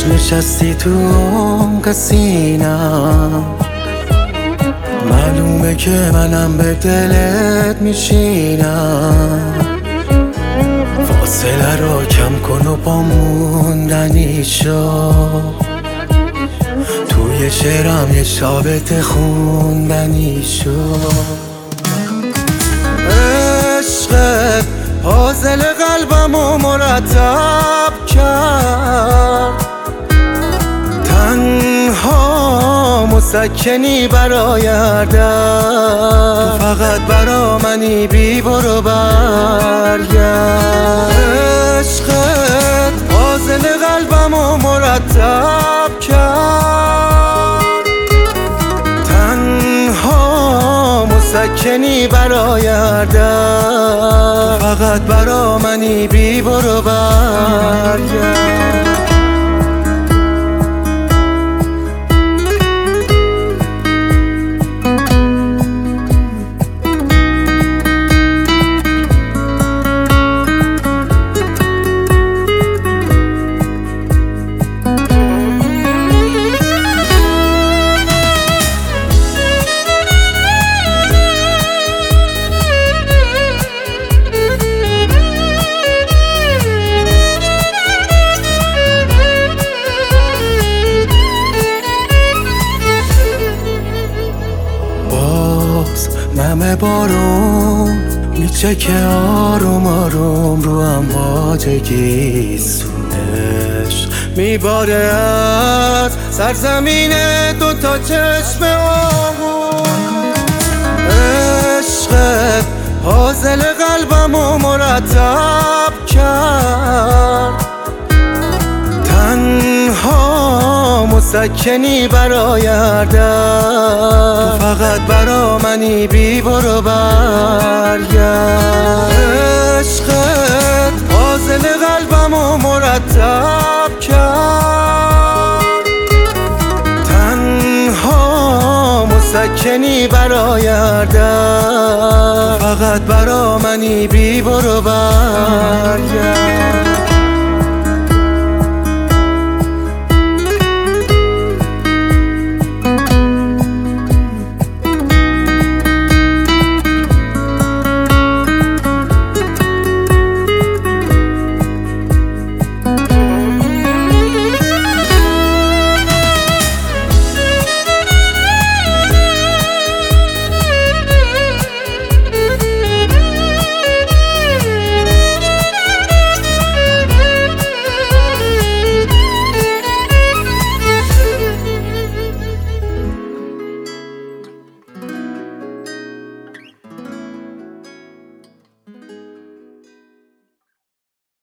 نشستی تو عمق سینم، معلومه که منم به دلت میشینم. فاصله رو کم کن و با موندنی شو، توی شعرم یه شابت خوندنی شو. عشقت پازل قلبمو مرتب کرد، تنها مسکنی برای درد. تو فقط برا منی، بی برو برگرد. عشقت پازل قلبمو مرتب کرد، تنها مسکنی برای درد. تو فقط برا منی، بی برو برگرد. نم بارون میچکه آروم آروم رو امواجگی، سونش میباره از سرزمین دوتا چشم آهون. عشقت پازل قلبمو مرتب کرد، تنها مسکنی برای درد. تو فقط برا منی، بی برو برگرد. عشقت پازل قلبمو مرتب کرد، تنها مسکنی برای درد. تو فقط برا منی، بی برو برگرد.